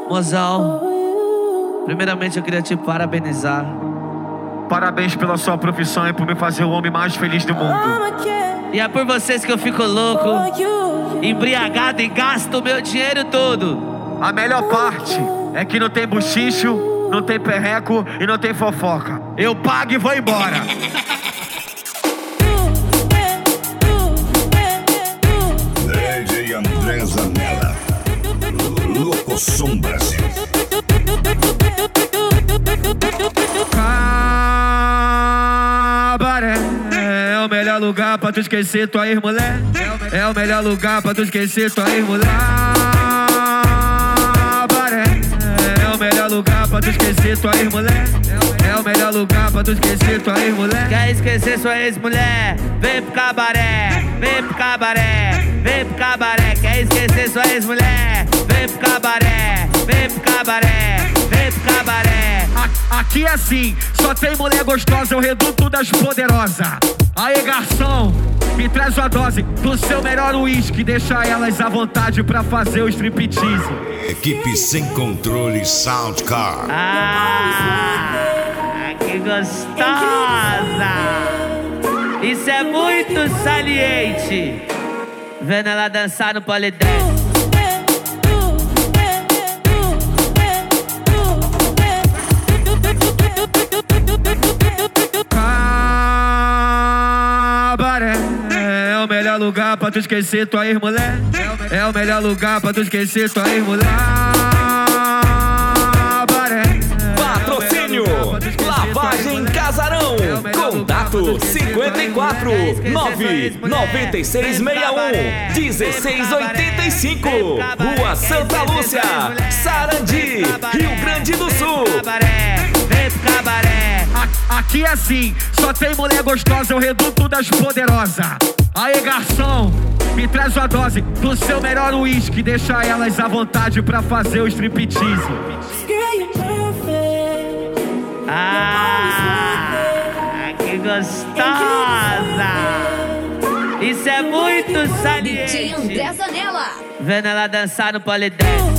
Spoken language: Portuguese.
Mozão, primeiramente eu queria te parabenizar. Parabéns pela sua profissão e por me fazer o homem mais feliz do mundo. E é por vocês que eu fico louco, embriagado e gasto o meu dinheiro todo. A melhor parte é que não tem buchicho, não tem perreco e não tem fofoca. Eu pago e vou embora. DJ André Zanella, Locosom Brasil. Cabaré é o melhor lugar pra tu esquecer tua ex-mulher. É o melhor lugar pra tu esquecer tua ex-mulher. Cabaré é o melhor lugar pra tu esquecer tua ex-mulher. É o melhor lugar pra tu esquecer tua ex-mulher. Quer esquecer sua ex-mulher? Vem pro cabaré, vem pro cabaré, vem pro cabaré. Quer esquecer sua ex-mulher? Vem pro cabaré, vem pro cabaré, vem pro cabaré. Aqui é assim, só tem mulher gostosa, eu reduto das poderosas. Aê, garçom, me traz uma dose do seu melhor uísque. Deixa elas à vontade pra fazer o striptease. Equipe Sem Controle Soundcar. Que gostosa! Isso é muito saliente. Vendo ela dançar no polidense. Cabaré é o melhor lugar pra tu esquecer tua ex-mulher. É o melhor lugar pra tu esquecer tua ex-mulher. Cabaré. Patrocínio Lavagem Casarão. Contato 54 99661 1685. Rua Santa Lúcia, Sarandi, Rio Grande do Sul. Vem pro cabaré. Aqui é assim, só tem mulher gostosa, eu reduto das poderosas. Aê, garçom, me traz uma dose do seu melhor uísque. Deixa elas à vontade pra fazer o striptease. Que gostosa! Isso é muito saliente. DJ André Zanella. Vendo ela dançar no polidense.